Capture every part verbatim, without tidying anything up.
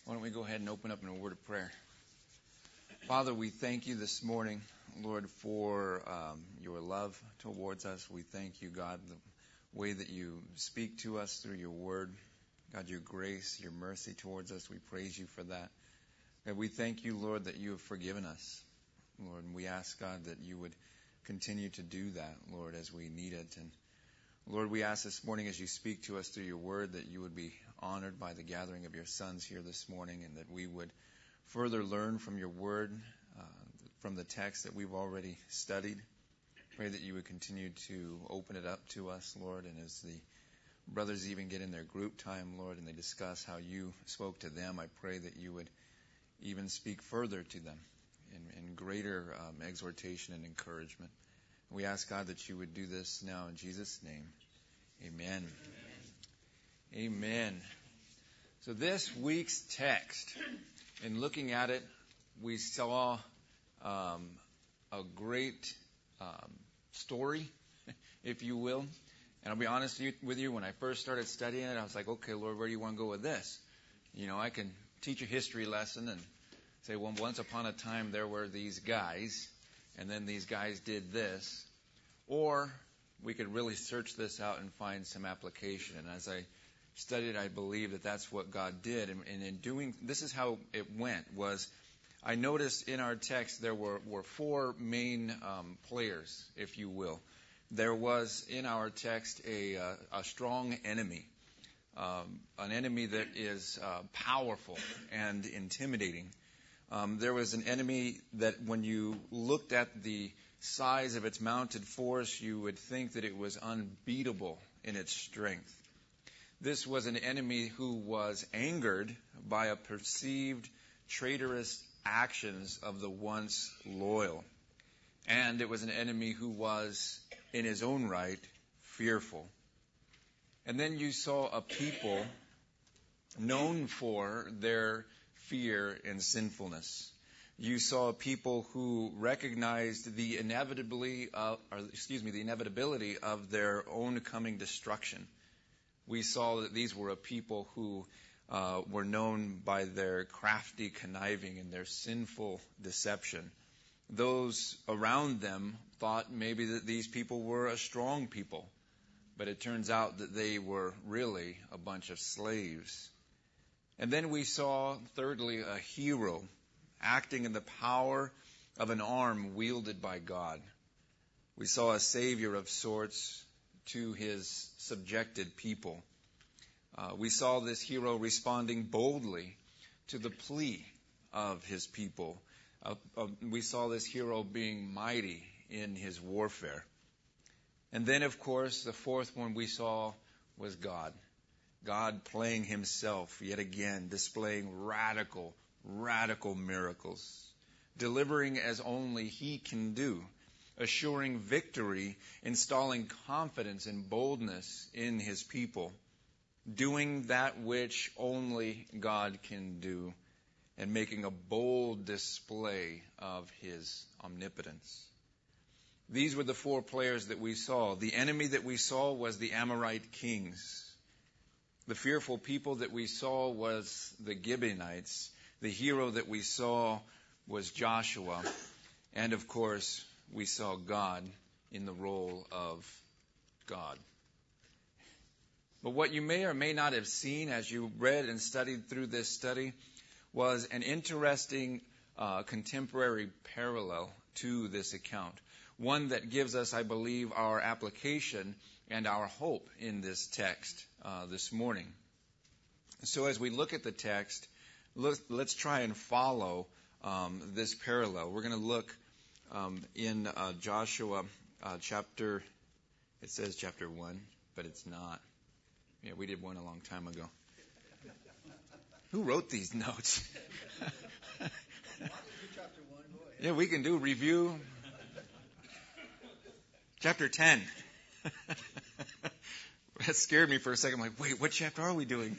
Why don't we go ahead and open up in a word of prayer. Father, we thank you this morning, Lord, for um, your love towards us. We thank you, God, the way that you speak to us through your word. God, your grace, your mercy towards us, we praise you for that. God, we thank you, Lord, that you have forgiven us, Lord, and we ask, God, that you would continue to do that, Lord, as we need it. And Lord, we ask this morning as you speak to us through your word that you would be honored by the gathering of your sons here this morning, and that we would further learn from your word, uh, from the text that we've already studied. Pray that you would continue to open it up to us, Lord, and as the brothers even get in their group time, Lord, and they discuss how you spoke to them, I pray that you would even speak further to them in, in greater um, exhortation and encouragement. We ask, God, that you would do this now in Jesus' name. Amen. Amen. Amen. So this week's text, in looking at it, we saw um, a great um, story, if you will. And I'll be honest with you, when I first started studying it, I was like, okay, Lord, where do you want to go with this? You know, I can teach a history lesson and say, well, once upon a time there were these guys, and then these guys did this. Or we could really search this out and find some application. And as I studied, I believe that that's what God did. And, and in doing, this is how it went, was I noticed in our text there were, were four main um, players, if you will. There was in our text a, uh, a strong enemy, um, an enemy that is uh, powerful and intimidating. Um, there was an enemy that when you looked at the size of its mounted force, you would think that it was unbeatable in its strength. This was an enemy who was angered by a perceived traitorous actions of the once loyal. And it was an enemy who was, in his own right, fearful. And then you saw a people known for their fear and sinfulness. You saw people who recognized the inevitably, uh, or excuse me, the inevitability of their own coming destruction. We saw that these were a people who uh, were known by their crafty conniving and their sinful deception. Those around them thought maybe that these people were a strong people, but it turns out that they were really a bunch of slaves. And then we saw, thirdly, a hero acting in the power of an arm wielded by God. We saw a savior of sorts to his subjected people. Uh, we saw this hero responding boldly to the plea of his people. Uh, uh, we saw this hero being mighty in his warfare. And then, of course, the fourth one we saw was God. God playing himself, yet again, displaying radical, radical miracles, delivering as only he can do, assuring victory, installing confidence and boldness in his people, doing that which only God can do, and making a bold display of his omnipotence. These were the four players that we saw. The enemy that we saw was the Amorite kings. The fearful people that we saw was the Gibeonites. The hero that we saw was Joshua. And of course, we saw God in the role of God. But what you may or may not have seen as you read and studied through this study was an interesting uh, contemporary parallel to this account. One that gives us, I believe, our application and our hope in this text uh, this morning. So as we look at the text, let's, let's try and follow um, this parallel. We're going to look um, in uh, Joshua uh, chapter, it says chapter one, but it's not. Yeah, we did one a long time ago. Who wrote these notes? Yeah, we can do review. Chapter ten. That scared me for a second. I'm like, wait, what chapter are we doing?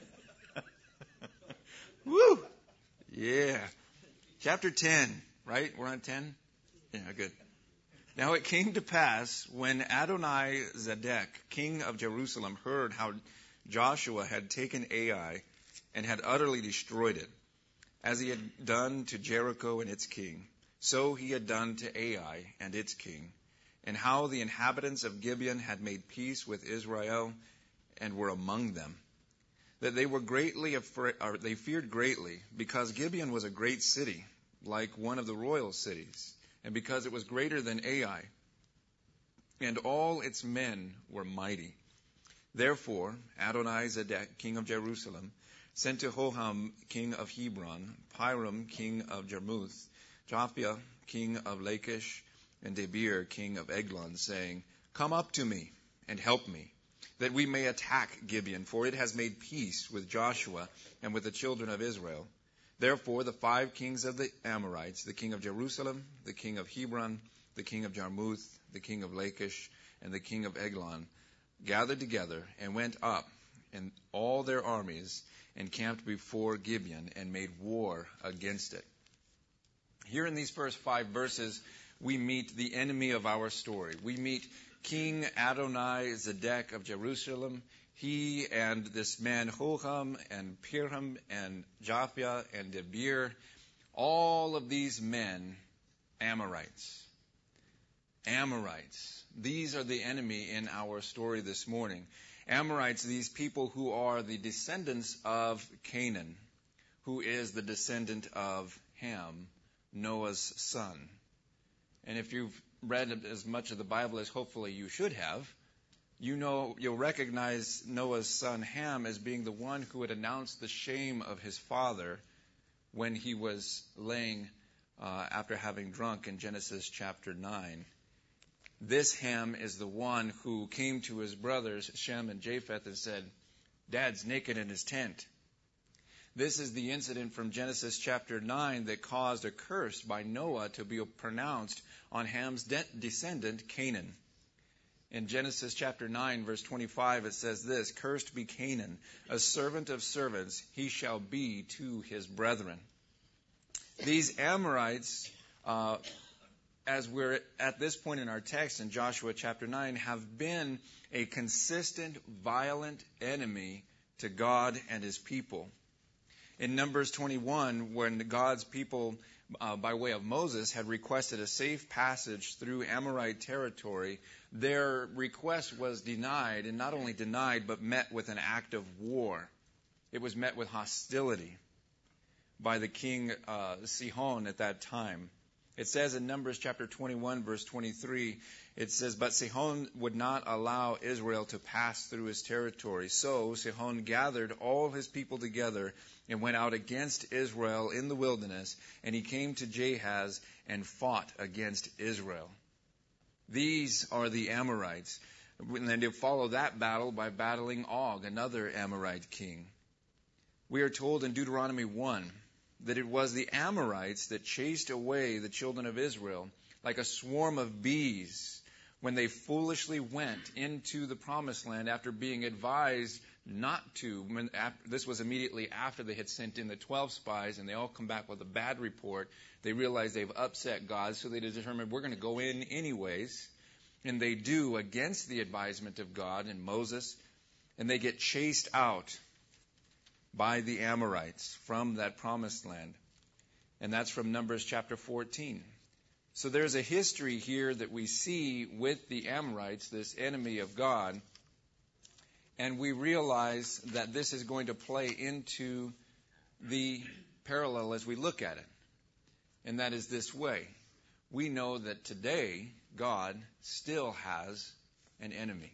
Woo! Yeah. Chapter ten, right? We're on ten? Yeah, good. Now it came to pass when Adoni-Zedek, king of Jerusalem, heard how Joshua had taken Ai and had utterly destroyed it. As he had done to Jericho and its king, so he had done to Ai and its king, and how the inhabitants of Gibeon had made peace with Israel and were among them. That they were greatly afraid, or they feared greatly, because Gibeon was a great city, like one of the royal cities, and because it was greater than Ai, and all its men were mighty. Therefore Adoni-Zedek, king of Jerusalem, sent to Hoham, king of Hebron, Piram, king of Jarmuth, Japhia, king of Lachish, and Debir, king of Eglon, saying, Come up to me and help me, that we may attack Gibeon, for it has made peace with Joshua and with the children of Israel. Therefore the five kings of the Amorites, the king of Jerusalem, the king of Hebron, the king of Jarmuth, the king of Lachish, and the king of Eglon, gathered together and went up in all their armies and camped before Gibeon and made war against it. Here in these first five verses, we meet the enemy of our story. We meet King Adoni-Zedek of Jerusalem. He and this man Hoham and Piram and Japhia and Debir, all of these men, Amorites. Amorites. These are the enemy in our story this morning. Amorites, these people who are the descendants of Canaan, who is the descendant of Ham, Noah's son. And if you've read as much of the Bible as hopefully you should have, you know, you'll recognize Noah's son Ham as being the one who had announced the shame of his father when he was laying uh, after having drunk in Genesis chapter nine. This Ham is the one who came to his brothers, Shem and Japheth, and said, Dad's naked in his tent. This is the incident from Genesis chapter nine that caused a curse by Noah to be pronounced on Ham's de- descendant, Canaan. In Genesis chapter nine, verse twenty-five, it says this, Cursed be Canaan, a servant of servants, he shall be to his brethren. These Amorites, uh, as we're at this point in our text in Joshua chapter nine, have been a consistent, violent enemy to God and his people. In Numbers twenty-one, when God's people, uh, by way of Moses, had requested a safe passage through Amorite territory, their request was denied, and not only denied, but met with an act of war. It was met with hostility by the king uh, Sihon at that time. It says in Numbers chapter twenty-one, verse twenty-three, it says, But Sihon would not allow Israel to pass through his territory. So Sihon gathered all his people together and went out against Israel in the wilderness, and he came to Jahaz and fought against Israel. These are the Amorites. And then they follow that battle by battling Og, another Amorite king. We are told in Deuteronomy one that it was the Amorites that chased away the children of Israel like a swarm of bees when they foolishly went into the promised land after being advised not to. When, after, this was immediately after they had sent in the twelve spies, and they all come back with a bad report. They realize they've upset God, so they determined, we're going to go in anyways. And they do, against the advisement of God and Moses, and they get chased out by the Amorites from that promised land. And that's from Numbers chapter fourteen. So there's a history here that we see with the Amorites, this enemy of God. And we realize that this is going to play into the parallel as we look at it. And that is this way. We know that today God still has an enemy.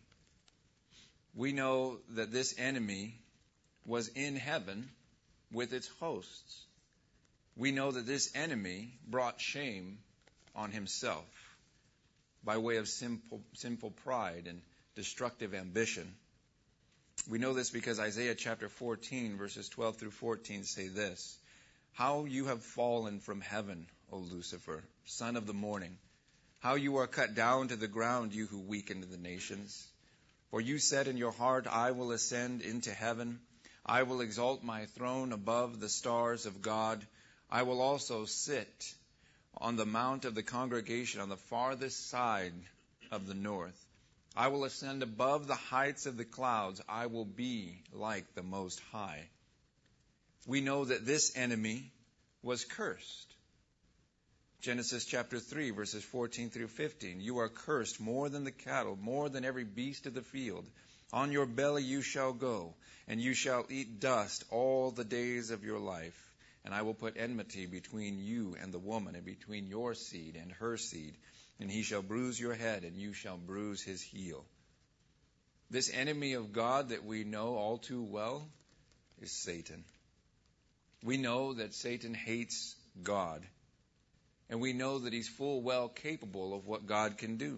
We know that this enemy was in heaven with its hosts. We know that this enemy brought shame on himself by way of simple, sinful pride and destructive ambition. We know this because Isaiah chapter fourteen, verses twelve through fourteen say this, How you have fallen from heaven, O Lucifer, son of the morning. How you are cut down to the ground, you who weaken the nations. For you said in your heart, I will ascend into heaven. I will exalt my throne above the stars of God. I will also sit on the mount of the congregation on the farthest side of the north. I will ascend above the heights of the clouds. I will be like the Most High. we know that this enemy was cursed. Genesis chapter three, verses fourteen through fifteen. You are cursed more than the cattle, more than every beast of the field. On your belly you shall go, and you shall eat dust all the days of your life. And I will put enmity between you and the woman, and between your seed and her seed. And he shall bruise your head, and you shall bruise his heel. This enemy of God that we know all too well is Satan. We know that Satan hates God. And we know that he's full well capable of what God can do.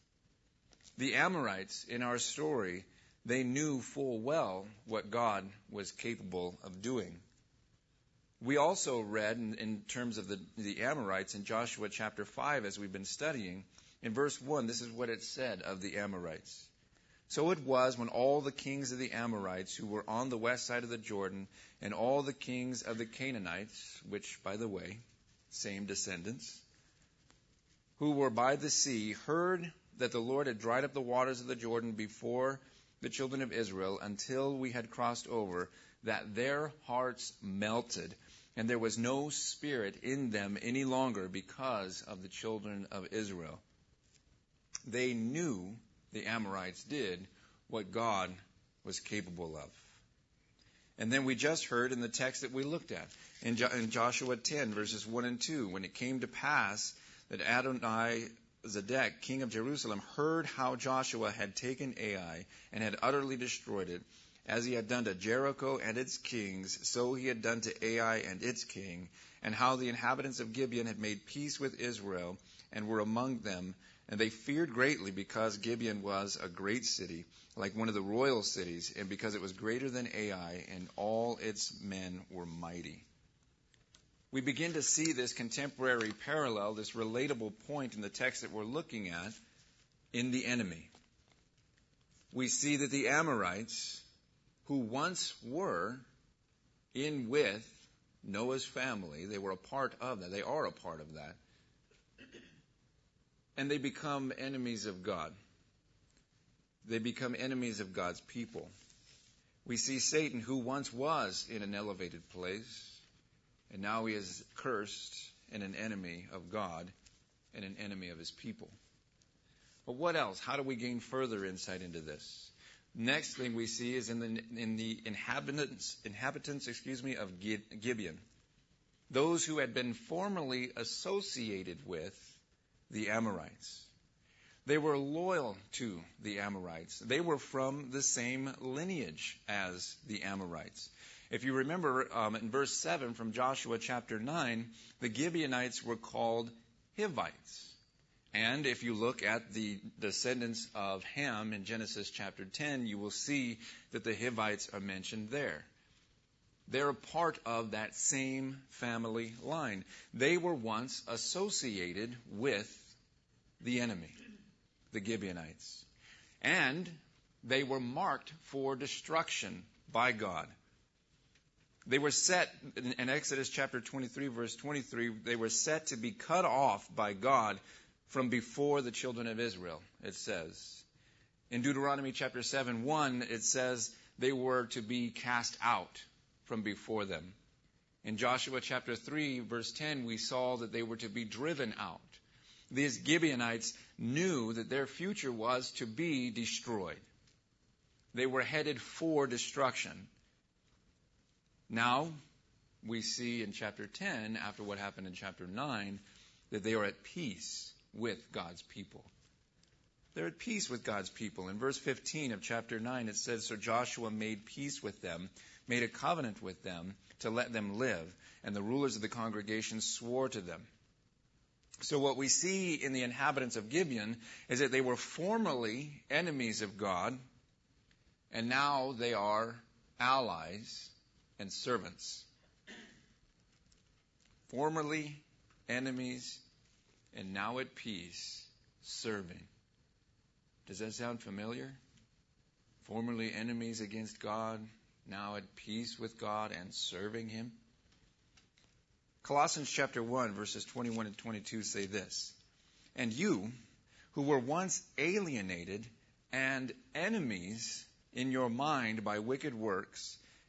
The Amorites in our story, they knew full well what God was capable of doing. We also read in, in terms of the, the Amorites in Joshua chapter five, as we've been studying, in verse one, this is what it said of the Amorites. So it was when all the kings of the Amorites who were on the west side of the Jordan, and all the kings of the Canaanites, which, by the way, same descendants, who were by the sea, heard that the Lord had dried up the waters of the Jordan before the children of Israel until we had crossed over, that their hearts melted, and there was no spirit in them any longer because of the children of Israel. They knew, the Amorites did, what God was capable of. And then we just heard in the text that we looked at, in, jo- in Joshua ten, verses one and two, when it came to pass that Adoni-Zedek, king of Jerusalem, heard how Joshua had taken Ai and had utterly destroyed it, as he had done to Jericho and its kings, so he had done to Ai and its king, and how the inhabitants of Gibeon had made peace with Israel and were among them. And they feared greatly because Gibeon was a great city, like one of the royal cities, and because it was greater than Ai, and all its men were mighty. We begin to see this contemporary parallel, this relatable point in the text that we're looking at, in the enemy. We see that the Amorites, who once were in with Noah's family, they were a part of that, they are a part of that, and they become enemies of God. They become enemies of God's people. We see Satan, who once was in an elevated place, and now he is cursed and an enemy of God and an enemy of his people. But what else? How do we gain further insight into this? Next thing we see is in the in the inhabitants inhabitants, excuse me, of Gibeon. Those who had been formerly associated with the Amorites. They were loyal to the Amorites. They were from the same lineage as the Amorites. If you remember um, in verse seven from Joshua chapter nine, the Gibeonites were called Hivites. And if you look at the descendants of Ham in Genesis chapter ten, you will see that the Hivites are mentioned there. They're a part of that same family line. They were once associated with the enemy, the Gibeonites. And they were marked for destruction by God. They were set, in Exodus chapter twenty-three, verse twenty-three, they were set to be cut off by God from before the children of Israel, it says. In Deuteronomy chapter seven, one, it says they were to be cast out from before them. In Joshua chapter three, verse ten, we saw that they were to be driven out. These Gibeonites knew that their future was to be destroyed. They were headed for destruction. Now, we see in chapter ten, after what happened in chapter nine, that they are at peace with God's people. They're at peace with God's people. In verse fifteen of chapter nine, it says, So Joshua made peace with them, made a covenant with them to let them live, and the rulers of the congregation swore to them. So what we see in the inhabitants of Gibeon is that they were formerly enemies of God, and now they are allies and servants. Formerly enemies, and now at peace, serving. Does that sound familiar? Formerly enemies against God, now at peace with God and serving Him. Colossians chapter one, verses twenty-one and twenty-two say this, And you, who were once alienated and enemies in your mind by wicked works,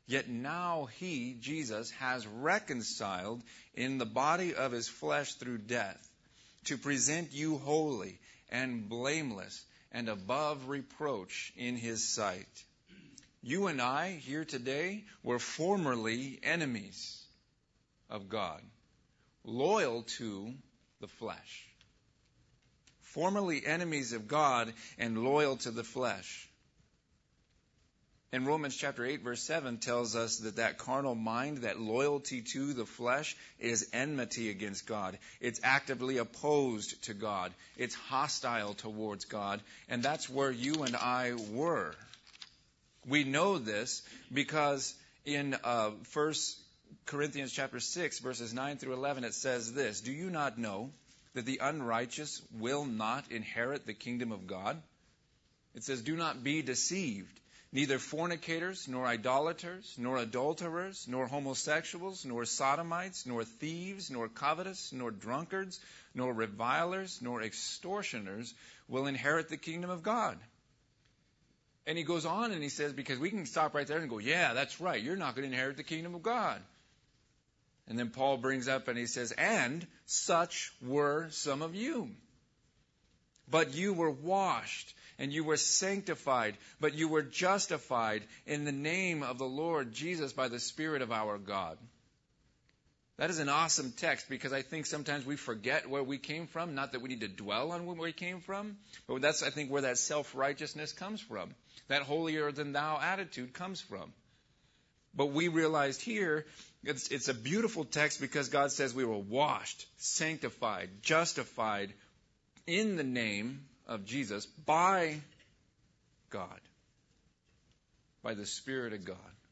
Yet now he, Jesus, has reconciled in the body of his flesh through death, to present you holy and blameless and above reproach in his sight. You and I here today were formerly enemies of God, loyal to the flesh. Formerly enemies of God and loyal to the flesh. And Romans chapter eight verse seven tells us that that carnal mind, that loyalty to the flesh, is enmity against God. It's actively opposed to God. It's hostile towards God. And that's where you and I were. We know this because in uh, First Corinthians chapter six verses nine through eleven it says this, "Do you not know that the unrighteous will not inherit the kingdom of God?" It says, "Do not be deceived. Neither fornicators, nor idolaters, nor adulterers, nor homosexuals, nor sodomites, nor thieves, nor covetous, nor drunkards, nor revilers, nor extortioners will inherit the kingdom of God." And he goes on and he says, because we can stop right there and go, yeah, that's right, you're not going to inherit the kingdom of God. And then Paul brings up and he says, "And such were some of you. But you were washed, and you were sanctified, but you were justified in the name of the Lord Jesus by the Spirit of our God." That is an awesome text because I think sometimes we forget where we came from. Not that we need to dwell on where we came from, but that's, I think, where that self-righteousness comes from. That holier-than-thou attitude comes from. But we realized here, it's, it's a beautiful text because God says we were washed, sanctified, justified in the name of Jesus by God, by the Spirit of God.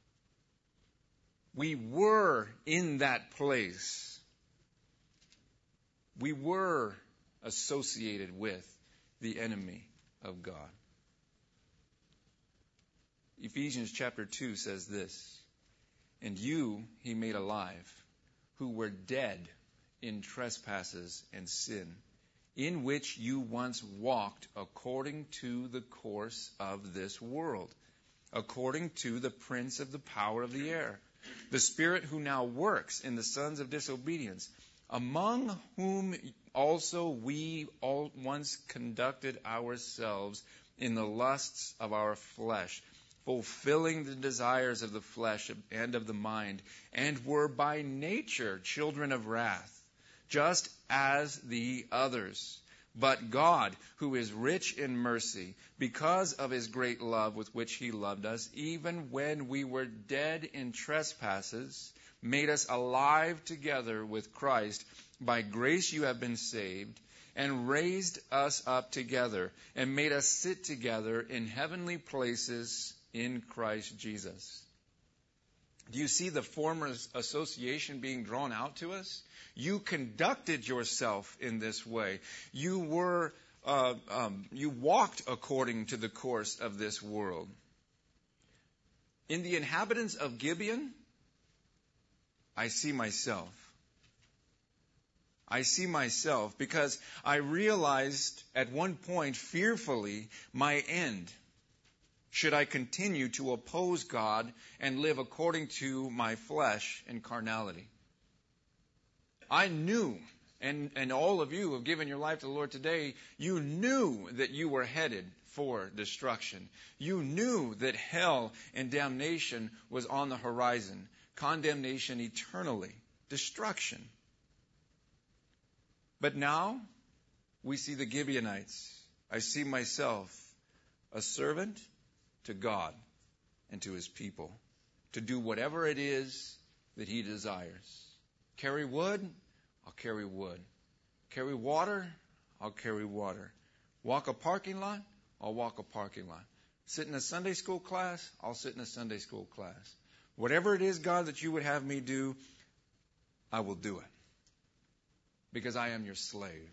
We were in that place. We were associated with the enemy of God. Ephesians chapter two says this, "And you he made alive, who were dead in trespasses and sin, in which you once walked according to the course of this world, according to the prince of the power of the air, the spirit who now works in the sons of disobedience, among whom also we all once conducted ourselves in the lusts of our flesh, fulfilling the desires of the flesh and of the mind, and were by nature children of wrath, just as the others. But God, who is rich in mercy, because of his great love with which he loved us, even when we were dead in trespasses, made us alive together with Christ. By grace you have been saved, and raised us up together, and made us sit together in heavenly places in Christ Jesus." Do you see the former association being drawn out to us? You conducted yourself in this way. You were, uh, um, you walked according to the course of this world. In the inhabitants of Gibeon, I see myself. I see myself because I realized at one point fearfully my end. Should I continue to oppose God and live according to my flesh and carnality? I knew, and, and all of you who have given your life to the Lord today, you knew that you were headed for destruction. You knew that hell and damnation was on the horizon. Condemnation eternally. Destruction. But now, we see the Gibeonites. I see myself a servant to God and to his people, to do whatever it is that he desires. Carry wood, I'll carry wood. Carry water, I'll carry water. Walk a parking lot, I'll walk a parking lot. Sit in a Sunday school class, I'll sit in a Sunday school class. Whatever it is, God, that you would have me do, I will do it. Because I am your slave.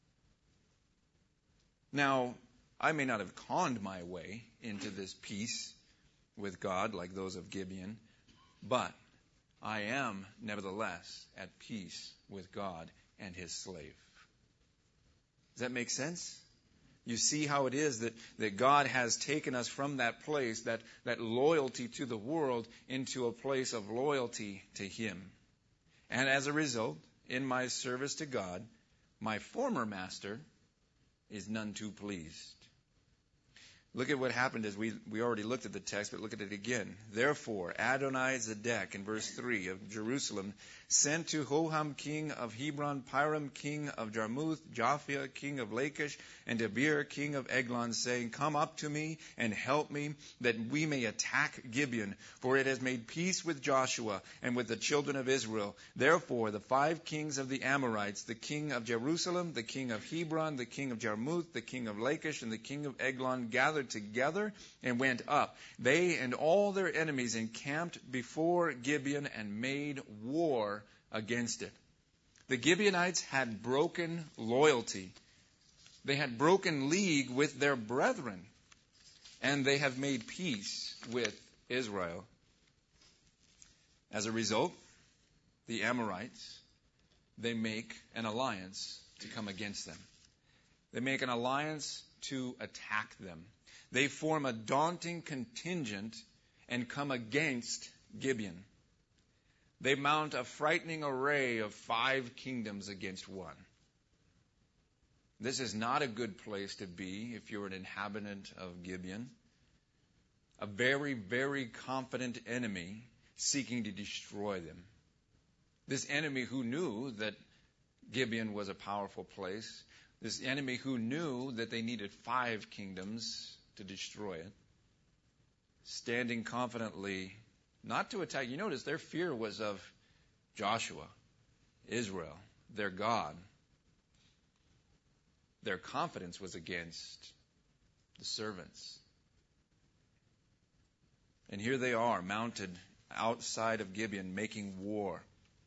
Now, I may not have conned my way into this peace with God like those of Gibeon, but I am nevertheless at peace with God and his slave. Does that make sense? You see how it is that, that God has taken us from that place, that, that loyalty to the world, into a place of loyalty to Him. And as a result, in my service to God, my former master is none too pleased. Look at what happened as we, we already looked at the text, but look at it again. Therefore, Adoni-Zedek, in verse three of Jerusalem, sent to Hoham, king of Hebron, Piram, king of Jarmuth, Japhia, king of Lachish, and Debir, king of Eglon, saying, Come up to me and help me, that we may attack Gibeon, for it has made peace with Joshua and with the children of Israel. Therefore, the five kings of the Amorites, the king of Jerusalem, the king of Hebron, the king of Jarmuth, the king of Lachish, and the king of Eglon, gathered together and went up. They and all their enemies encamped before Gibeon and made war against it. The Gibeonites had broken loyalty. They had broken league with their brethren, and they have made peace with Israel. As a result, the Amorites, they make an alliance to come against them. They make an alliance to attack them. They form a daunting contingent and come against Gibeon. They mount a frightening array of five kingdoms against one. This is not a good place to be if you're an inhabitant of Gibeon. A very, very confident enemy seeking to destroy them. This enemy who knew that Gibeon was a powerful place. This enemy who knew that they needed five kingdoms to destroy it, standing confidently, not to attack. You notice their fear was of Joshua, Israel, their God. Their confidence was against the servants. And here they are, mounted outside of Gibeon, making war.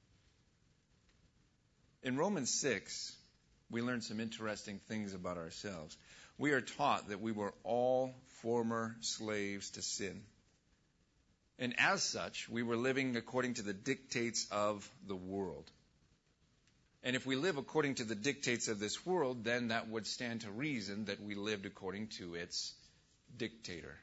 In Romans six, we learn some interesting things about ourselves. We are taught that we were all former slaves to sin. And as such, we were living according to the dictates of the world. And if we live according to the dictates of this world, then that would stand to reason that we lived according to its dictator.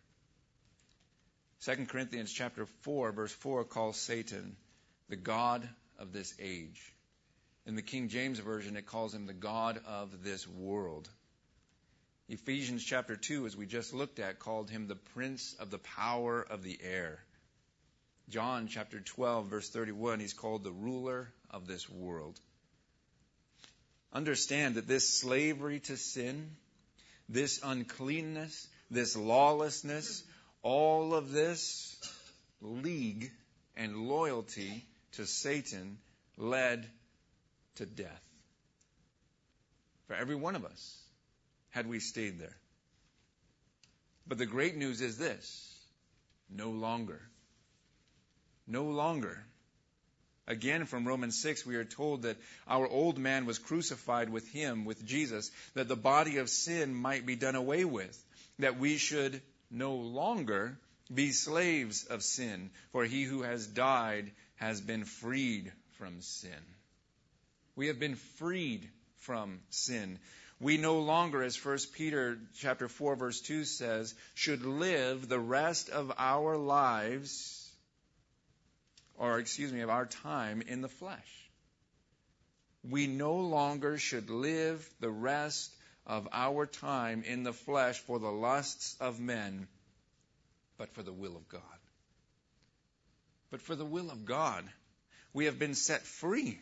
Second Corinthians chapter four, verse four calls Satan the god of this age. In the King James Version, it calls him the god of this world. Ephesians chapter two, as we just looked at, called him the prince of the power of the air. John chapter twelve, verse thirty-one, he's called the ruler of this world. Understand that this slavery to sin, this uncleanness, this lawlessness, all of this league and loyalty to Satan led to death. For every one of us, had we stayed there. But the great news is this: no longer. No longer. Again, from Romans six, we are told that our old man was crucified with him, with Jesus, that the body of sin might be done away with, that we should no longer be slaves of sin, for he who has died has been freed from sin. We have been freed from sin. We no longer, as First Peter chapter four, verse two says, should live the rest of our lives, or excuse me, of our time in the flesh. We no longer should live the rest of our time in the flesh for the lusts of men, but for the will of God. But for the will of God, we have been set free.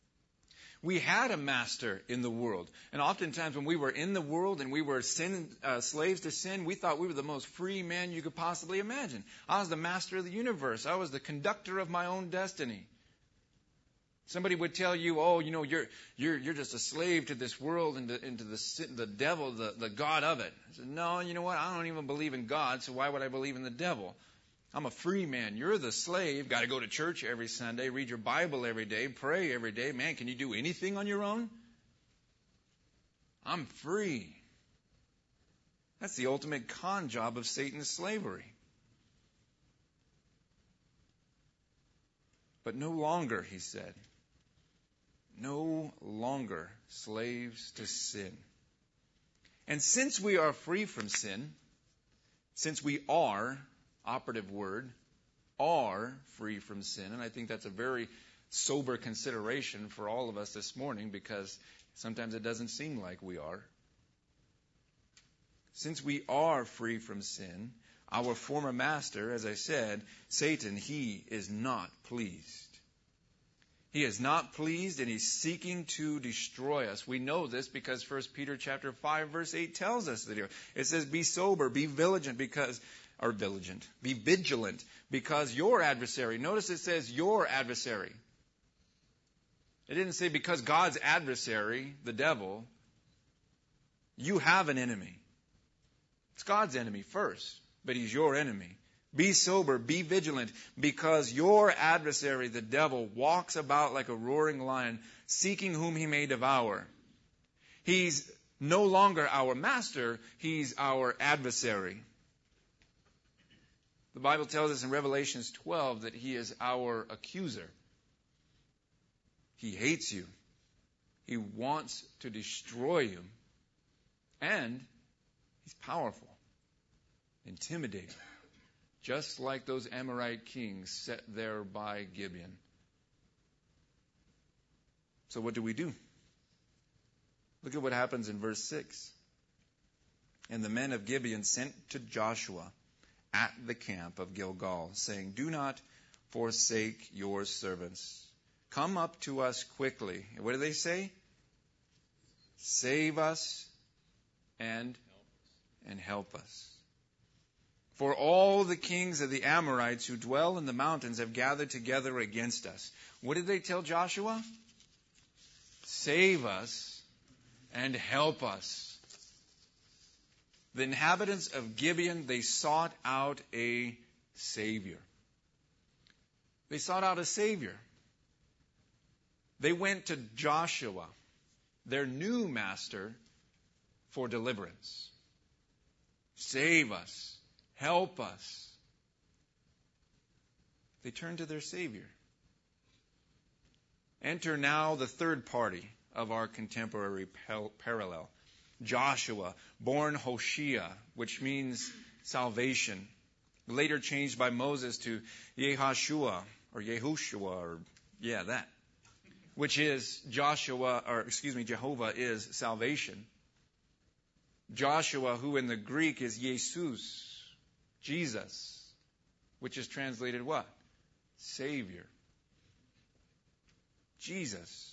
We had a master in the world. And oftentimes when we were in the world and we were sin, uh, slaves to sin, we thought we were the most free man you could possibly imagine. I was the master of the universe. I was the conductor of my own destiny. Somebody would tell you, oh, you know, you're you're you're just a slave to this world and to, and to the, the devil, the, the God of it. I said, no, you know what? I don't even believe in God, so why would I believe in the devil? I'm a free man. You're the slave. Got to go to church every Sunday, read your Bible every day, pray every day. Man, can you do anything on your own? I'm free. That's the ultimate con job of Satan's slavery. But no longer, he said, no longer slaves to sin. And since we are free from sin, since we are, operative word, are free from sin, and I think that's a very sober consideration for all of us this morning, because sometimes it doesn't seem like we are. Since we are free from sin, our former master, as I said, Satan, he is not pleased. He is not pleased, and he's seeking to destroy us. We know this because First Peter chapter five, verse eight tells us that here. It says, be sober, be vigilant, because, or vigilant, be vigilant, because your adversary, notice it says your adversary. It didn't say because God's adversary, the devil, you have an enemy. It's God's enemy first, but he's your enemy. Be sober, be vigilant, because your adversary, the devil, walks about like a roaring lion, seeking whom he may devour. He's no longer our master, he's our adversary. The Bible tells us in Revelation twelve that he is our accuser. He hates you. He wants to destroy you. And he's powerful, intimidating. Just like those Amorite kings set there by Gibeon. So what do we do? Look at what happens in verse six. And the men of Gibeon sent to Joshua at the camp of Gilgal, saying, do not forsake your servants. Come up to us quickly. And what do they say? Save us and, and help us. For all the kings of the Amorites who dwell in the mountains have gathered together against us. What did they tell Joshua? Save us and help us. The inhabitants of Gibeon, they sought out a Savior. They sought out a Savior. They went to Joshua, their new master, for deliverance. Save us. Help us. They turn to their Savior. Enter now the third party of our contemporary parallel. Joshua, born Hoshea, which means salvation. Later changed by Moses to Yehoshua, or Yehoshua, or yeah, that. Which is Joshua, or excuse me, Jehovah is salvation. Joshua, who in the Greek is Jesus, Jesus, which is translated what? Savior. Jesus.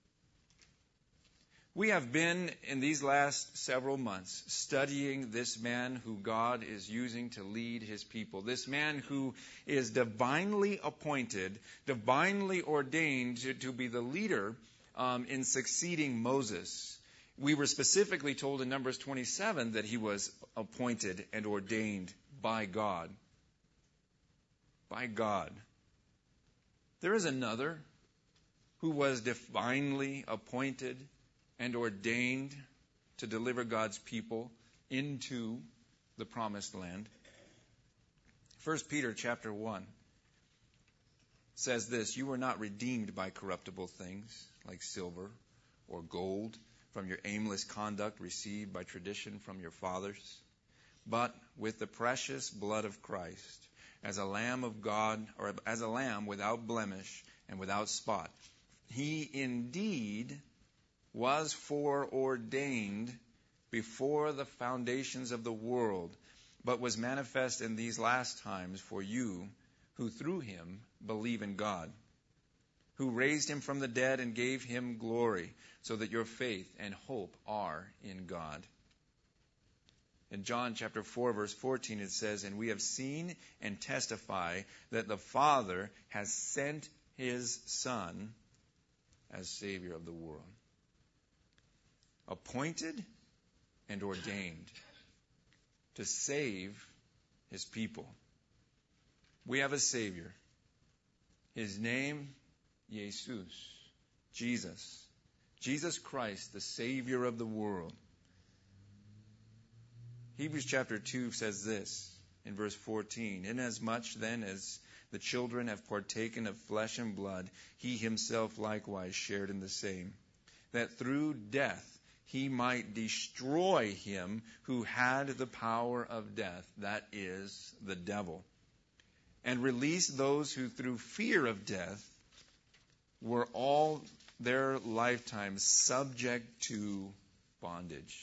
We have been, in these last several months, studying this man who God is using to lead his people. This man who is divinely appointed, divinely ordained to, to be the leader um, in succeeding Moses. We were specifically told in Numbers twenty-seven that he was appointed and ordained by God. By God. There is another who was divinely appointed and ordained to deliver God's people into the promised land. First Peter chapter one says this, you were not redeemed by corruptible things like silver or gold from your aimless conduct received by tradition from your fathers, but with the precious blood of Christ, as a lamb of God, or as a lamb without blemish and without spot. He indeed was foreordained before the foundations of the world, but was manifest in these last times for you, who through him believe in God, who raised him from the dead and gave him glory, so that your faith and hope are in God. In John chapter four, verse fourteen, it says, and we have seen and testify that the Father has sent his Son as Savior of the world. Appointed and ordained to save his people. We have a Savior. His name, Jesus. Jesus. Jesus Christ, the Savior of the world. Hebrews chapter two says this in verse fourteen, inasmuch then as the children have partaken of flesh and blood, he himself likewise shared in the same, that through death he might destroy him who had the power of death, that is, the devil, and release those who through fear of death were all their lifetime subject to bondage.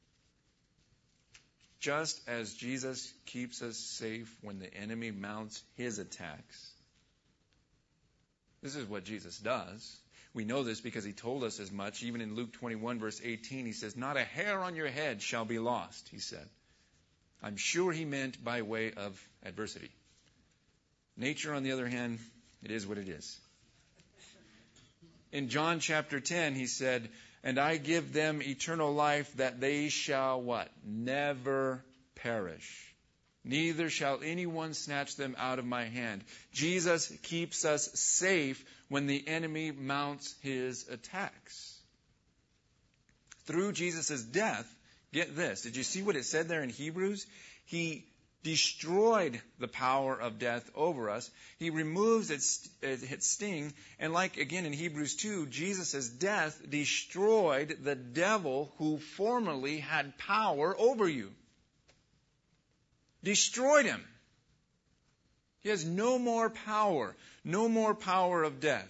Just as Jesus keeps us safe when the enemy mounts his attacks, this is what Jesus does. We know this because he told us as much. Even in Luke twenty-one, verse eighteen, he says, "Not a hair on your head shall be lost," he said. I'm sure he meant by way of adversity. Nature, on the other hand, it is what it is. In John chapter ten, he said, "And I give them eternal life, that they shall" what? "Never perish. Neither shall anyone snatch them out of my hand." Jesus keeps us safe when the enemy mounts his attacks. Through Jesus' death, get this. Did you see what it said there in Hebrews? He destroyed the power of death over us. He removes its, its sting. And like again in Hebrews two, Jesus' death destroyed the devil who formerly had power over you. Destroyed him. He has no more power, no more power of death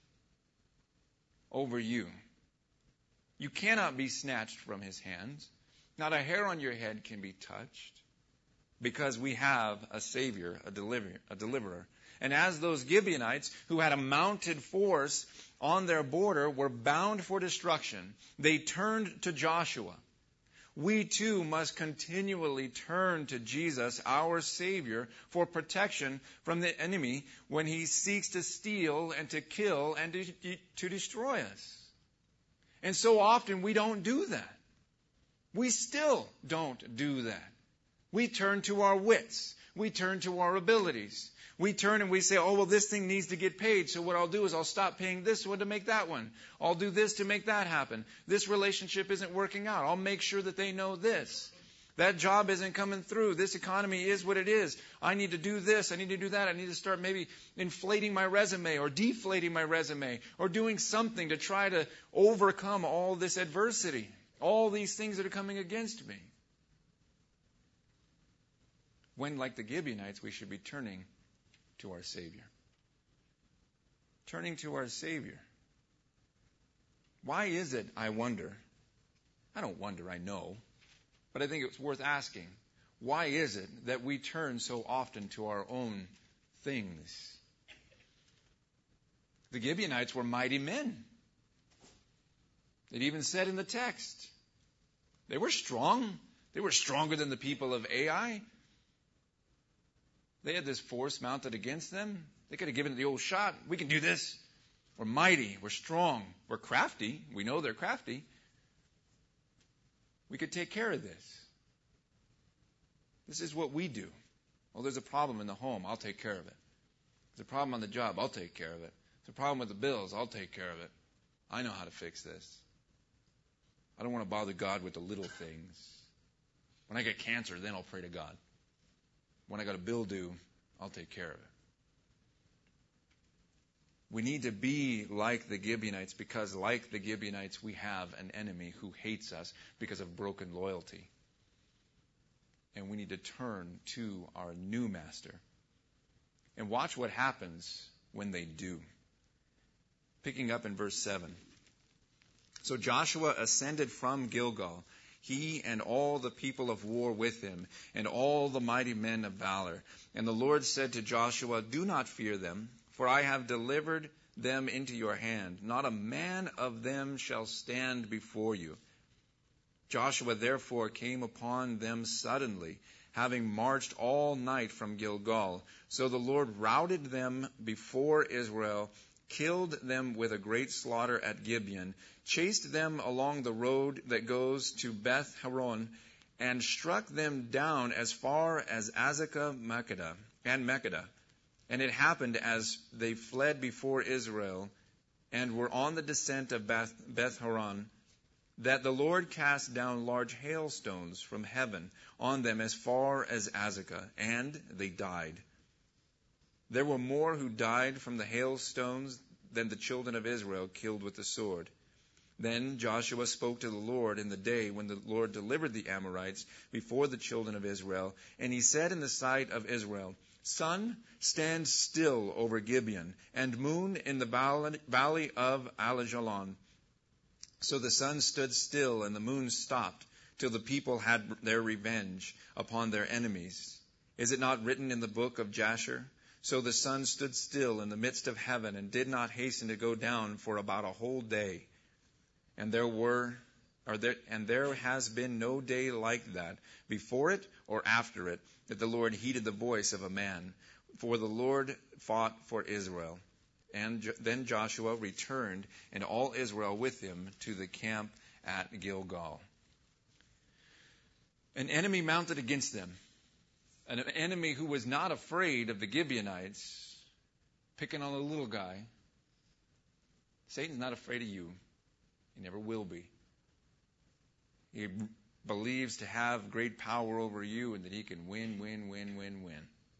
over you. You cannot be snatched from his hands. Not a hair on your head can be touched, because we have a Savior, a deliverer, a deliverer. And as those Gibeonites who had a mounted force on their border were bound for destruction, they turned to Joshua. We too must continually turn to Jesus, our Savior, for protection from the enemy when he seeks to steal and to kill and to, to destroy us. And so often we don't do that. We still don't do that. We turn to our wits. We turn to our abilities. We turn and we say, oh, well, this thing needs to get paid, so what I'll do is I'll stop paying this one to make that one. I'll do this to make that happen. This relationship isn't working out. I'll make sure that they know this. That job isn't coming through. This economy is what it is. I need to do this. I need to do that. I need to start maybe inflating my resume or deflating my resume or doing something to try to overcome all this adversity, all these things that are coming against me. When, like the Gibeonites, we should be turning to our Savior. Turning to our Savior. Why is it, I wonder, I don't wonder, I know, but I think it's worth asking, why is it that we turn so often to our own things? The Gibeonites were mighty men. It even said in the text, they were strong. They were stronger than the people of Ai. They had this force mounted against them. They could have given it the old shot. We can do this. We're mighty. We're strong. We're crafty. We know they're crafty. We could take care of this. This is what we do. Well, there's a problem in the home. I'll take care of it. There's a problem on the job. I'll take care of it. There's a problem with the bills. I'll take care of it. I know how to fix this. I don't want to bother God with the little things. When I get cancer, then I'll pray to God. When I got a bill due, I'll take care of it. We need to be like the Gibeonites because, like the Gibeonites, we have an enemy who hates us because of broken loyalty. And we need to turn to our new master. And watch what happens when they do. Picking up in verse seven. So Joshua ascended from Gilgal, he and all the people of war with him, and all the mighty men of valor. And the Lord said to Joshua, do not fear them, for I have delivered them into your hand. Not a man of them shall stand before you. Joshua therefore came upon them suddenly, having marched all night from Gilgal. So the Lord routed them before Israel, killed them with a great slaughter at Gibeon, chased them along the road that goes to Beth Horon, and struck them down as far as Azekah Makkedah and Makkedah. And it happened as they fled before Israel and were on the descent of Beth, Beth Horon, that the Lord cast down large hailstones from heaven on them as far as Azekah, and they died. There were more who died from the hailstones than the children of Israel killed with the sword. Then Joshua spoke to the Lord in the day when the Lord delivered the Amorites before the children of Israel. And he said in the sight of Israel, Sun, stand still over Gibeon, and moon in the valley of Alajalon. So the sun stood still, and the moon stopped, till the people had their revenge upon their enemies. Is it not written in the book of Jasher? So the sun stood still in the midst of heaven, and did not hasten to go down for about a whole day. And there were, or there, and there has been no day like that, before it or after it, that the Lord heeded the voice of a man. For the Lord fought for Israel. And jo- then Joshua returned, and all Israel with him, to the camp at Gilgal. An enemy mounted against them. An enemy who was not afraid of the Gibeonites, picking on a little guy. Satan's not afraid of you. He never will be. He believes to have great power over you and that he can win, win, win, win, win.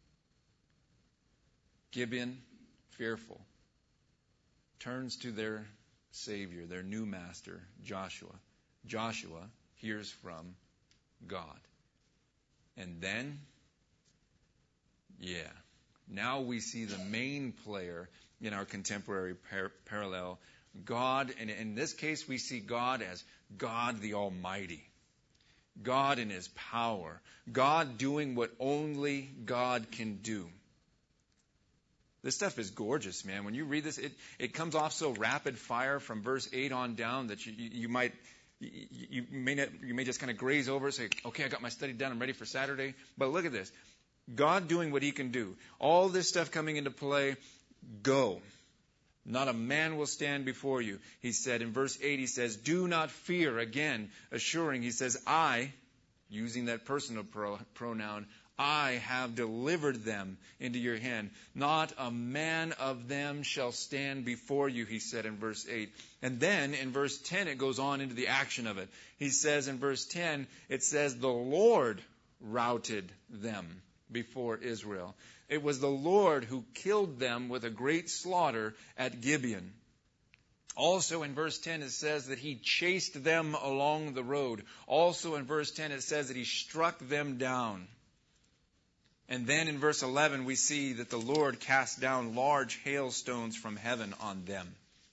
Gibeon, fearful, turns to their Savior, their new master, Joshua. Joshua hears from God. And then, yeah, now we see the main player in our contemporary par- parallel, God, and in this case we see God as God the Almighty. God in His power. God doing what only God can do. This stuff is gorgeous, man. When you read this, it, it comes off so rapid fire from verse eight on down that you, you, you might you, you may not, you may just kind of graze over it, say, okay, I got my study done, I'm ready for Saturday. But look at this. God doing what He can do. All this stuff coming into play, go. Not a man will stand before you. He said in verse eight, he says, do not fear. Again, assuring, he says, I, using that personal pro- pronoun, I have delivered them into your hand. Not a man of them shall stand before you, he said in verse eight. And then in verse ten, it goes on into the action of it. He says in verse ten, it says, the Lord routed them before Israel. It was the Lord who killed them with a great slaughter at Gibeon. Also in verse ten it says that He chased them along the road. Also in verse ten it says that He struck them down. And then in verse eleven we see that the Lord cast down large hailstones from heaven on them.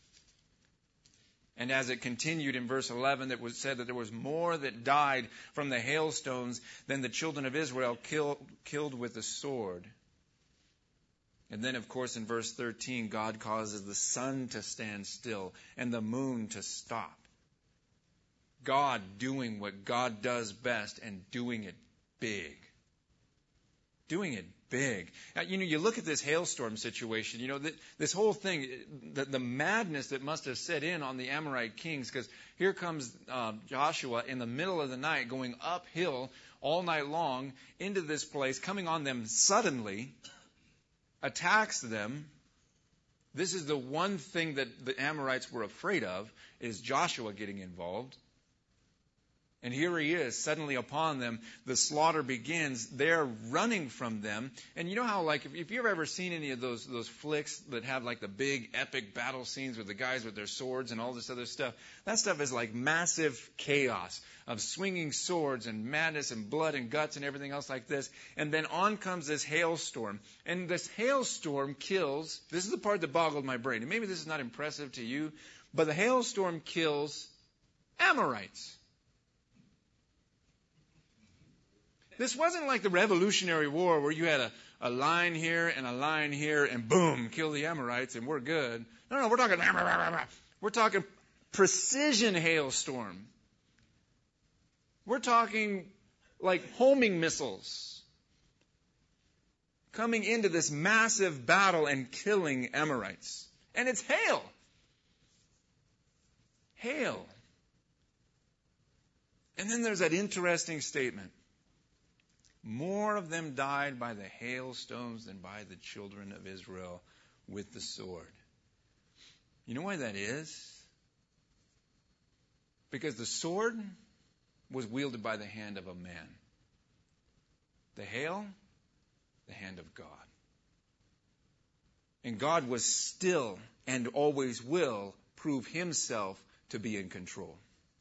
And as it continued in verse eleven, it was said that there was more that died from the hailstones than the children of Israel kill, killed with the sword. And then, of course, in verse thirteen, God causes the sun to stand still and the moon to stop. God doing what God does best and doing it big. Doing it big. Now, you know, you look at this hailstorm situation, you know, th- this whole thing, the, the madness that must have set in on the Amorite kings, because here comes uh, Joshua in the middle of the night going uphill all night long into this place, coming on them suddenly, attacks them. This is the one thing that the Amorites were afraid of, is Joshua getting involved. And here he is, suddenly upon them. The slaughter begins. They're running from them. And you know how, like, if, if you've ever seen any of those those flicks that have, like, the big epic battle scenes with the guys with their swords and all this other stuff, that stuff is like massive chaos of swinging swords and madness and blood and guts and everything else like this. And then on comes this hailstorm. And this hailstorm kills, this is the part that boggled my brain. And maybe this is not impressive to you, but the hailstorm kills Amorites. This wasn't like the Revolutionary War where you had a, a line here and a line here and boom, kill the Amorites and we're good. No, no, we're talking, we're talking precision hailstorm. We're talking like homing missiles coming into this massive battle and killing Amorites. And it's hail. Hail. And then there's that interesting statement. More of them died by the hailstones than by the children of Israel with the sword. You know why that is? Because the sword was wielded by the hand of a man. The hail, the hand of God. And God was still and always will prove Himself to be in control.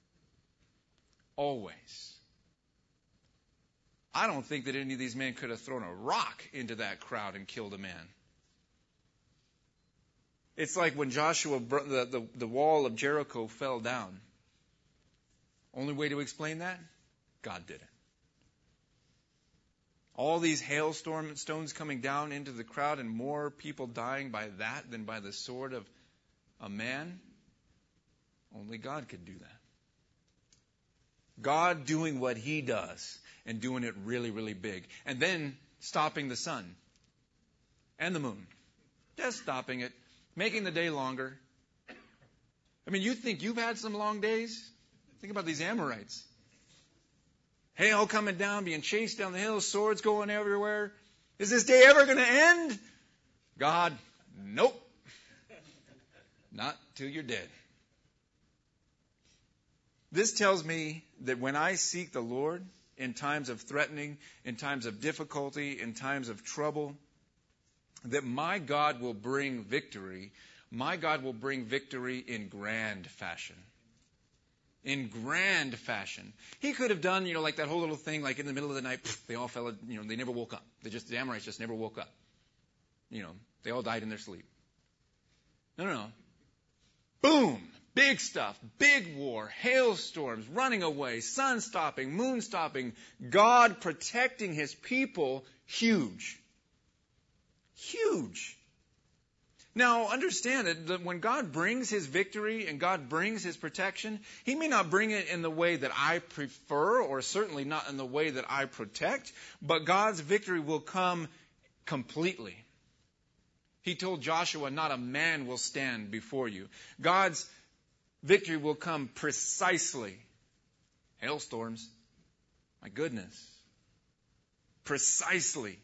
Always. I don't think that any of these men could have thrown a rock into that crowd and killed a man. It's like when Joshua, the, the, the wall of Jericho fell down. Only way to explain that? God did it. All these hailstorm stones coming down into the crowd and more people dying by that than by the sword of a man. Only God could do that. God doing what He does and doing it really, really big. And then stopping the sun and the moon. Just stopping it. Making the day longer. I mean, you think you've had some long days? Think about these Amorites. Hail coming down, being chased down the hills, swords going everywhere. Is this day ever going to end? God, nope. Not till you're dead. This tells me that when I seek the Lord in times of threatening, in times of difficulty, in times of trouble, that my God will bring victory. My God will bring victory in grand fashion. In grand fashion. He could have done, you know, like that whole little thing, like in the middle of the night, pff, they all fell, you know, they never woke up. They just, the Amorites just never woke up. You know, they all died in their sleep. No, no, no. Boom! Big stuff. Big war. Hailstorms. Running away. Sun stopping. Moon stopping. God protecting His people. Huge. Huge. Now, understand it, that when God brings His victory and God brings His protection, He may not bring it in the way that I prefer, or certainly not in the way that I protect, but God's victory will come completely. He told Joshua, not a man will stand before you. God's victory will come precisely. Hailstorms. My goodness. Precisely.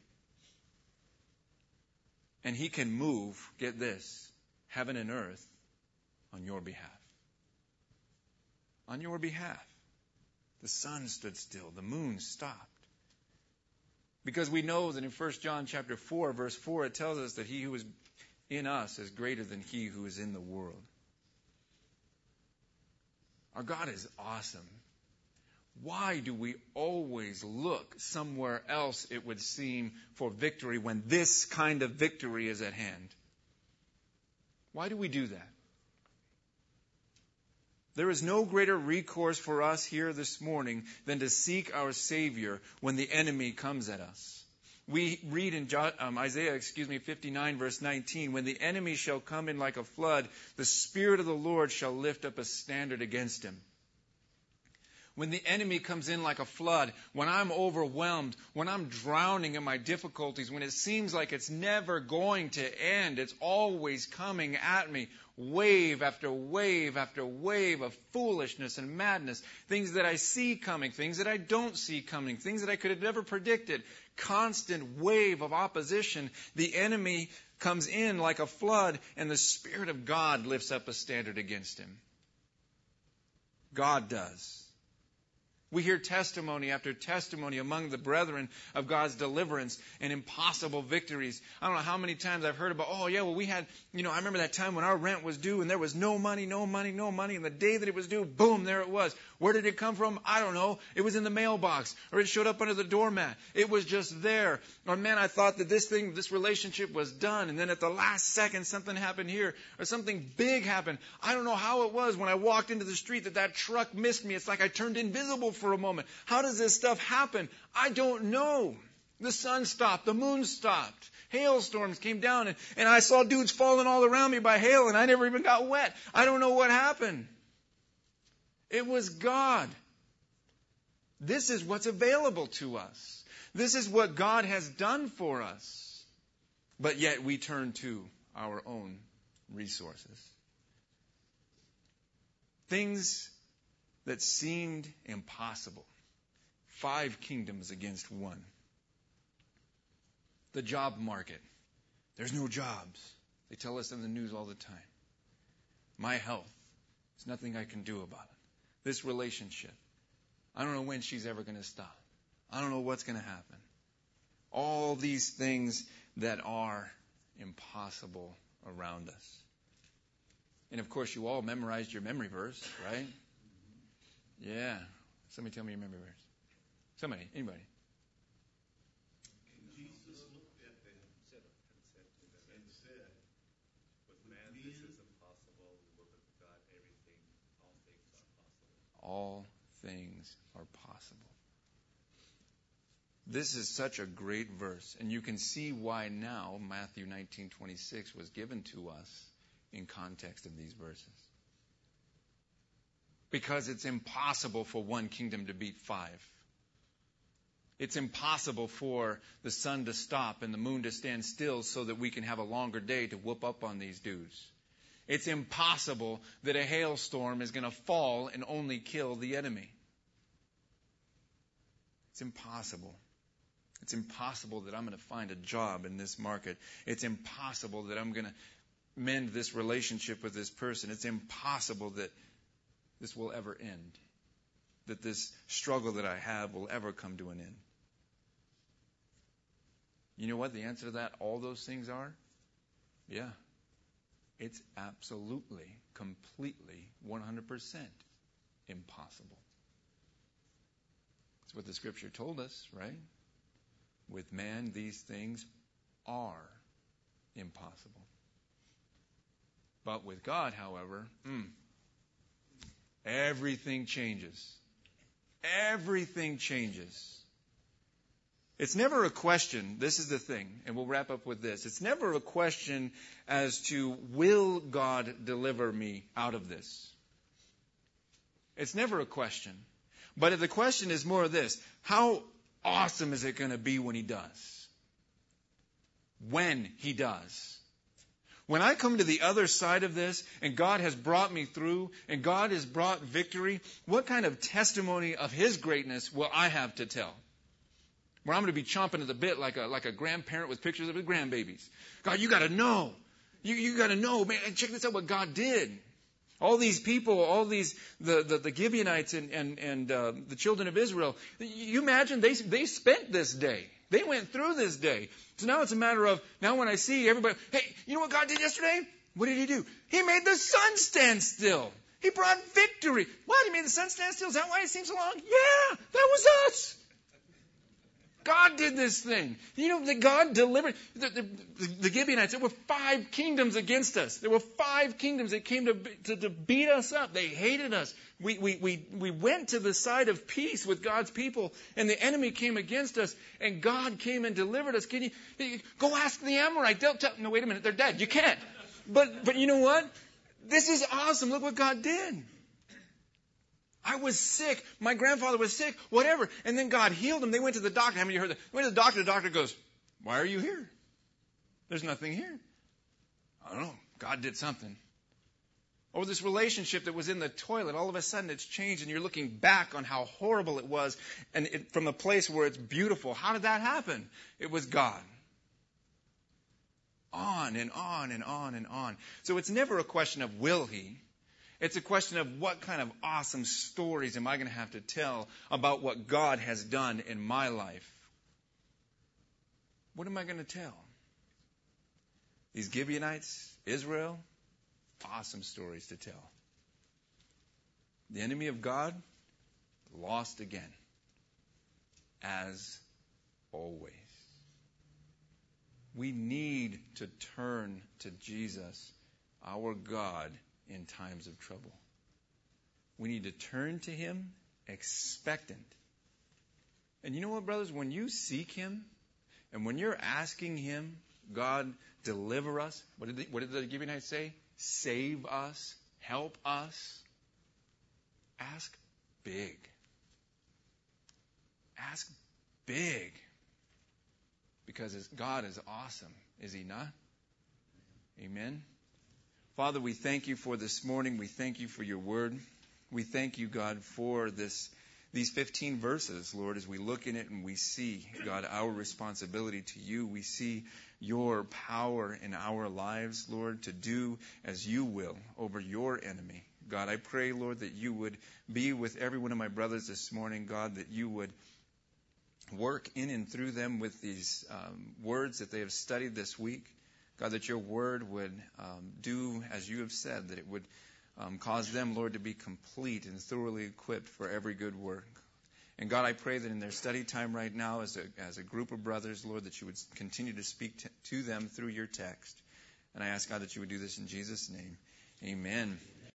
And He can move, get this, heaven and earth on your behalf. On your behalf. The sun stood still. The moon stopped. Because we know that in First John chapter four, verse four, it tells us that He who is in us is greater than he who is in the world. Our God is awesome. Why do we always look somewhere else, it would seem, for victory when this kind of victory is at hand? Why do we do that? There is no greater recourse for us here this morning than to seek our Savior when the enemy comes at us. We read in um, Isaiah, excuse me, fifty-nine, verse nineteen, when the enemy shall come in like a flood, the Spirit of the Lord shall lift up a standard against him. When the enemy comes in like a flood, when I'm overwhelmed, when I'm drowning in my difficulties, when it seems like it's never going to end, it's always coming at me, wave after wave after wave of foolishness and madness, things that I see coming, things that I don't see coming, things that I could have never predicted, constant wave of opposition. The enemy comes in like a flood, and the Spirit of God lifts up a standard against him. God does. We hear testimony after testimony among the brethren of God's deliverance and impossible victories. I don't know how many times I've heard about, oh yeah, well we had, you know, I remember that time when our rent was due and there was no money, no money, no money. And the day that it was due, boom, there it was. Where did it come from? I don't know. It was in the mailbox, or it showed up under the doormat. It was just there. Or man, I thought that this thing, this relationship was done. And then at the last second, something happened here, or something big happened. I don't know how it was when I walked into the street that that truck missed me. It's like I turned invisible for a moment. How does this stuff happen? I don't know. The sun stopped. The moon stopped. Hailstorms came down, and, and I saw dudes falling all around me by hail, and I never even got wet. I don't know what happened. It was God. This is what's available to us. This is what God has done for us. But yet we turn to our own resources. Things that seemed impossible. Five kingdoms against one. The job market. There's no jobs. They tell us in the news all the time. My health. There's nothing I can do about it. This relationship. I don't know when she's ever going to stop. I don't know what's going to happen. All these things that are impossible around us. And of course, you all memorized your memory verse, right? Yeah. Somebody tell me your memory verse. Somebody, anybody. Jesus looked at them and said, with man this is impossible, but with God everything, all things are possible. All things are possible. This is such a great verse, and you can see why now Matthew nineteen twenty-six was given to us in context of these verses. Because it's impossible for one kingdom to beat five. It's impossible for the sun to stop and the moon to stand still so that we can have a longer day to whoop up on these dudes. It's impossible that a hailstorm is going to fall and only kill the enemy. It's impossible. It's impossible that I'm going to find a job in this market. It's impossible that I'm going to mend this relationship with this person. It's impossible that this will ever end. That this struggle that I have will ever come to an end. You know what the answer to that, all those things are? Yeah. It's absolutely, completely, one hundred percent impossible. That's what the Scripture told us, right? With man, these things are impossible. But with God, however, mm, everything changes. Everything changes. It's never a question, this is the thing, and we'll wrap up with this. It's never a question as to, will God deliver me out of this? It's never a question. But the question is more of this: how awesome is it going to be when He does? When He does. When I come to the other side of this, and God has brought me through, and God has brought victory, what kind of testimony of His greatness will I have to tell? Where I'm going to be chomping at the bit like a like a grandparent with pictures of his grandbabies. God, you got to know. You you got to know, man. Check this out, what God did. All these people, all these the the, the Gibeonites and and and uh, the children of Israel. You imagine they they spent this day. They went through this day. So now it's a matter of, now when I see everybody, hey, you know what God did yesterday? What did He do? He made the sun stand still. He brought victory. What? He made the sun stand still? Is that why it seems so long? Yeah, that was us. God did this thing. You know, that God delivered. The, the, the Gibeonites, there were five kingdoms against us. There were five kingdoms that came to, to, to beat us up. They hated us. We, we, we, we went to the side of peace with God's people, and the enemy came against us, and God came and delivered us. Can you, go ask the Amorite. They'll tell, no, wait a minute, they're dead. You can't. But, but you know what? This is awesome. Look what God did. I was sick. My grandfather was sick. Whatever. And then God healed him. They went to the doctor. How many of you heard that? They went to the doctor. The doctor goes, why are you here? There's nothing here. I don't know. God did something. Or this relationship that was in the toilet, all of a sudden it's changed, and you're looking back on how horrible it was, and it, from the place where it's beautiful. How did that happen? It was God. On and on and on and on. So it's never a question of will He. It's a question of what kind of awesome stories am I going to have to tell about what God has done in my life. What am I going to tell? These Gibeonites, Israel, awesome stories to tell. The enemy of God, lost again, as always. We need to turn to Jesus, our God, in times of trouble. We need to turn to Him expectant. And you know what, brothers? When you seek Him, and when you're asking Him, God, deliver us. What did the, what did the Gibeonites say? Save us. Help us. Ask big. Ask big. Because God is awesome, is He not? Amen. Father, we thank You for this morning. We thank You for Your word. We thank You, God, for this these fifteen verses, Lord, as we look in it and we see, God, our responsibility to You. We see Your power in our lives, Lord, to do as You will over Your enemy. God, I pray, Lord, that You would be with every one of my brothers this morning, God, that You would work in and through them with these um, words that they have studied this week. God, that your word would um, do as you have said, that it would um, cause them, Lord, to be complete and thoroughly equipped for every good work. And God, I pray that in their study time right now as a, as a group of brothers, Lord, that you would continue to speak to, to them through your text. And I ask, God, that you would do this in Jesus' name. Amen.